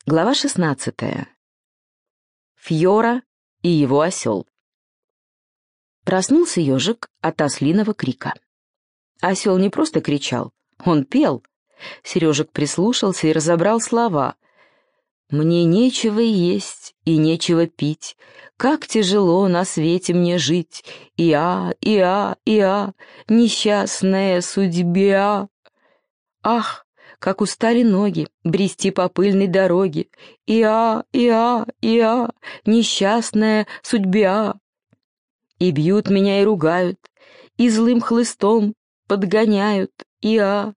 Глава 16. Фьора и его осел. Проснулся ежик от ослиного крика. Осел не просто кричал, он пел. Сережек прислушался и разобрал слова. «Мне нечего есть и нечего пить, как тяжело на свете мне жить, иа, несчастная судьба. Ах, как устали ноги брести по пыльной дороге, иа, несчастная судьба. И бьют меня и ругают, и злым хлыстом подгоняют, иа,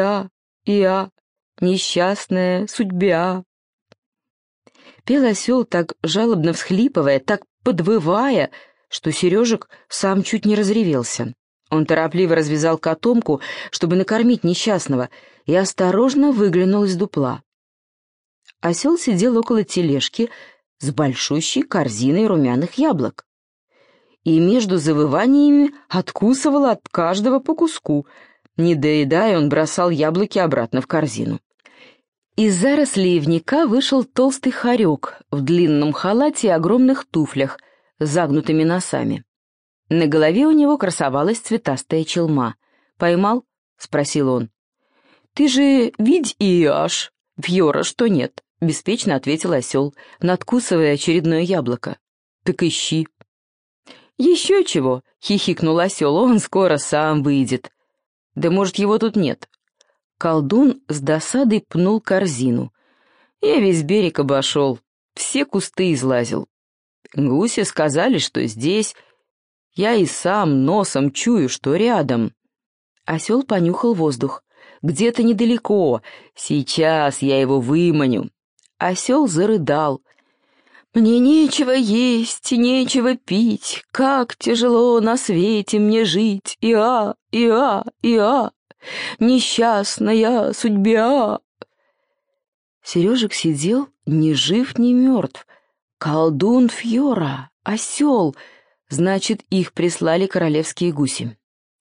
несчастная судьба». Пел осел, так жалобно всхлипывая, так подвывая, что Сережек сам чуть не разревелся. Он торопливо развязал котомку, чтобы накормить несчастного, и осторожно выглянул из дупла. Осел сидел около тележки с большущей корзиной румяных яблок и между завываниями откусывал от каждого по куску. Не доедая, он бросал яблоки обратно в корзину. Из зарослей ивника вышел толстый хорек в длинном халате и огромных туфлях с загнутыми носами. На голове у него красовалась цветастая челма. «Поймал?» — спросил он. «Ты же видь и аж, Фьора, что нет», — беспечно ответил осел, надкусывая очередное яблоко. «Так ищи». «Еще чего?» — хихикнул осел, «он скоро сам выйдет». «Да может, его тут нет». Колдун с досадой пнул корзину. «Я весь берег обошел, все кусты излазил. Гуси сказали, что здесь. Я и сам носом чую, что рядом». Осел понюхал воздух. «Где-то недалеко. Сейчас я его выманю». Осел зарыдал. «Мне нечего есть, нечего пить, как тяжело на свете мне жить, иа, несчастная судьба». Сережек сидел ни жив, ни мертв. Колдун Фьора, осел, значит, их прислали королевские гуси.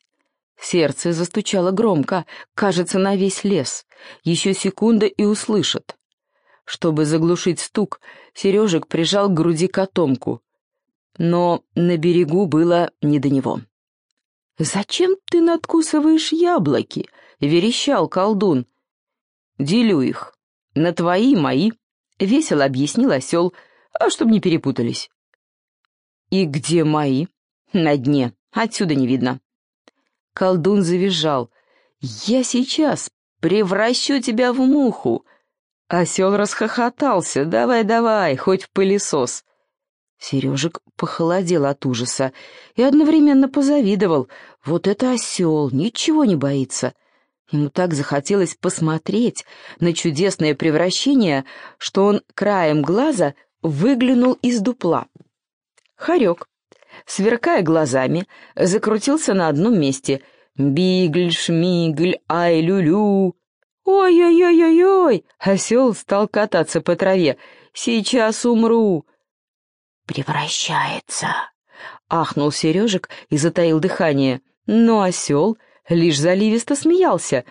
Сердце застучало громко, кажется, на весь лес. Еще секунда и услышат. Чтобы заглушить стук, Сережек прижал к груди котомку. Но на берегу было не до него. «Зачем ты надкусываешь яблоки?» — верещал колдун. «Делю их. На твои и мои», — весело объяснил осел, чтоб не перепутались. «И где мои?» «На дне. Отсюда не видно». Колдун завизжал. «Я сейчас превращу тебя в муху». Осел расхохотался. «Давай, хоть в пылесос». Сережек похолодел от ужаса и одновременно позавидовал. Вот это осел, ничего не боится. Ему так захотелось посмотреть на чудесное превращение, что он краем глаза выглянул из дупла. Хорек, сверкая глазами, закрутился на одном месте. «Бигль-шмигль, ай-лю-лю!» «Ой-ой-ой-ой-ой!» Осел стал кататься по траве. «Сейчас умру!» «Превращается!» — ахнул Сережек и затаил дыхание. Но осел лишь заливисто смеялся.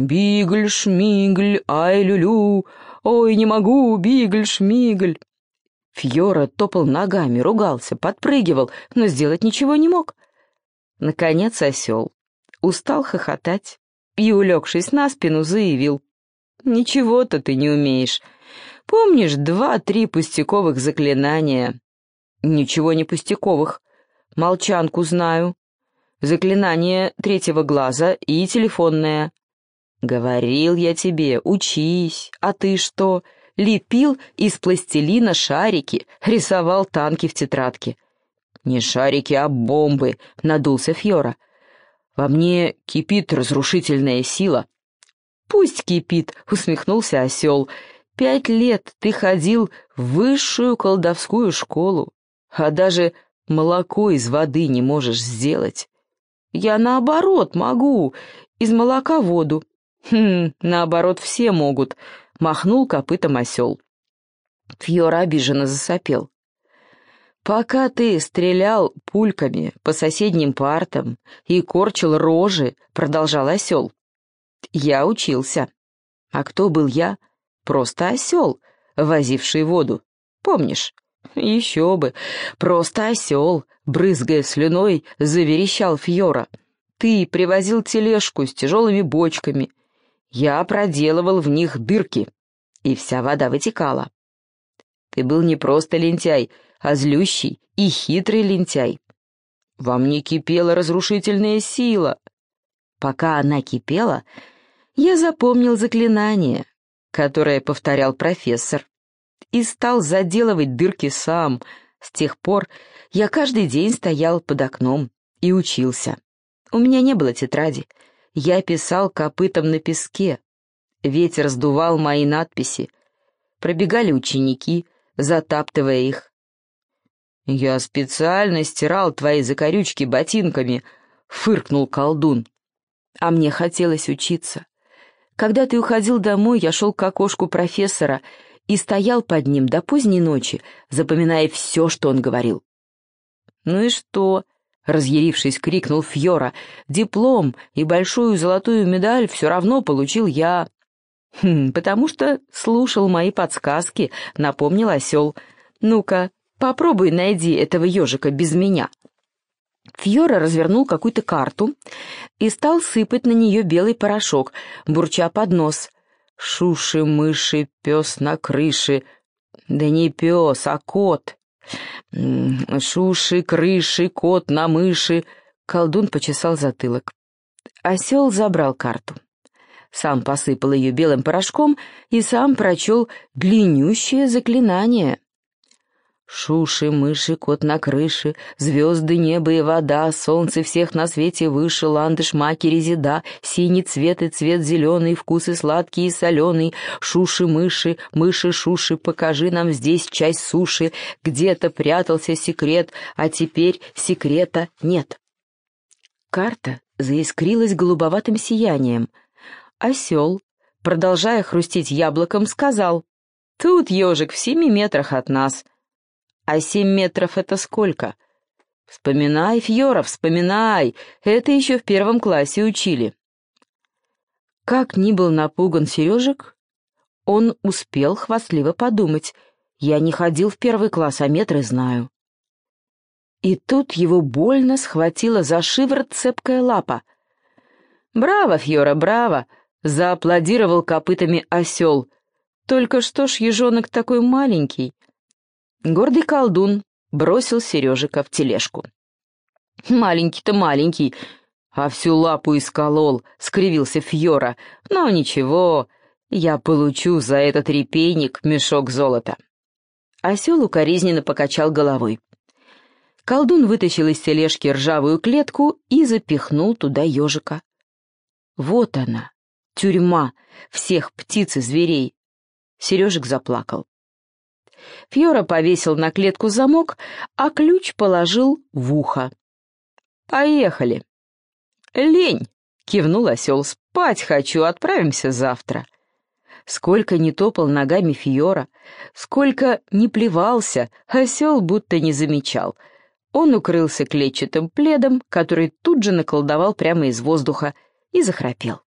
«Бигль-шмигль, ай-лю-лю! Ой, не могу, бигль-шмигль!» Фьора топал ногами, ругался, подпрыгивал, но сделать ничего не мог. Наконец осел устал хохотать и, улегшись на спину, заявил: «Ничего-то ты не умеешь. Помнишь 2-3 пустяковых заклинания?» «Ничего не пустяковых. Молчанку знаю. Заклинание 3-го глаза и телефонное». «Говорил я тебе, учись. А ты что? Лепил из пластилина шарики, рисовал танки в тетрадке». «Не шарики, а бомбы», — надулся Фьора. «Во мне кипит разрушительная сила». «Пусть кипит», — усмехнулся осел. 5 лет ты ходил в высшую колдовскую школу, а даже молоко из воды не можешь сделать. Я наоборот могу, из молока воду». Наоборот все могут», — махнул копытом осел. Фьора обиженно засопел. «Пока ты стрелял пульками по соседним партам и корчил рожи», — продолжал осел, — «я учился». «А кто был я?» «Просто осел. возивший воду. Помнишь? Еще бы. Просто осел, брызгая слюной, заверещал Фьора. Ты привозил тележку с тяжелыми бочками. Я проделывал в них дырки, и вся вода вытекала. Ты был не просто лентяй, а злющий и хитрый лентяй. Во мне кипела разрушительная сила. Пока она кипела, я запомнил заклинание, которое повторял профессор, и стал заделывать дырки сам. С тех пор я каждый день стоял под окном и учился. У меня не было тетради. Я писал копытом на песке. Ветер сдувал мои надписи. Пробегали ученики, затаптывая их. «Я специально стирал твои закорючки ботинками», — фыркнул колдун. «А мне хотелось учиться. Когда ты уходил домой, я шел к окошку профессора и стоял под ним до поздней ночи, запоминая все, что он говорил». «Ну и что?» — разъярившись, крикнул Фьора. «Диплом и большую золотую медаль все равно получил я». «Потому что слушал мои подсказки», — напомнил осел. «Ну-ка, попробуй найди этого ежика без меня». Фьора развернул какую-то карту и стал сыпать на нее белый порошок, бурча под нос. «Шуши, мыши, пес на крыше». «Да не пес, а кот». «Шуши, крыши, кот на мыши». Колдун почесал затылок. Осел забрал карту. Сам посыпал ее белым порошком и сам прочел длиннющее заклинание. «Шуши, мыши, кот на крыше, звезды, небо и вода, солнце всех на свете выше, ландыш, маки, резида, синий цвет и цвет зеленый, вкусы сладкий и соленый, шуши, мыши, мыши, шуши, покажи нам здесь часть суши, где-то прятался секрет, а теперь секрета нет». Карта заискрилась голубоватым сиянием. Осел, продолжая хрустеть яблоком, сказал: «Тут ежик в 7 метрах от нас». «А 7 метров — это сколько?» «Вспоминай, Фьора, вспоминай, это еще в 1 классе учили». Как ни был напуган Сережек, он успел хвастливо подумать: «Я не ходил в 1 класс, а метры знаю». И тут его больно схватила за шиворот цепкая лапа. «Браво, Фьора, браво!» — зааплодировал копытами осел. «Только что ж ежонок такой маленький?» Гордый колдун бросил Сережика в тележку. «Маленький-то маленький, а всю лапу исколол», — скривился Фьора. «Но ничего, я получу за этот репейник мешок золота». Осел укоризненно покачал головой. Колдун вытащил из тележки ржавую клетку и запихнул туда ежика. Вот она, тюрьма всех птиц и зверей. Сережик заплакал. Фьора повесил на клетку замок, а ключ положил в ухо. «Поехали!» «Лень!» — кивнул осел. «Спать хочу, отправимся завтра». Сколько ни топал ногами Фьора, сколько ни плевался, осел будто не замечал. Он укрылся клетчатым пледом, который тут же наколдовал прямо из воздуха, и захрапел.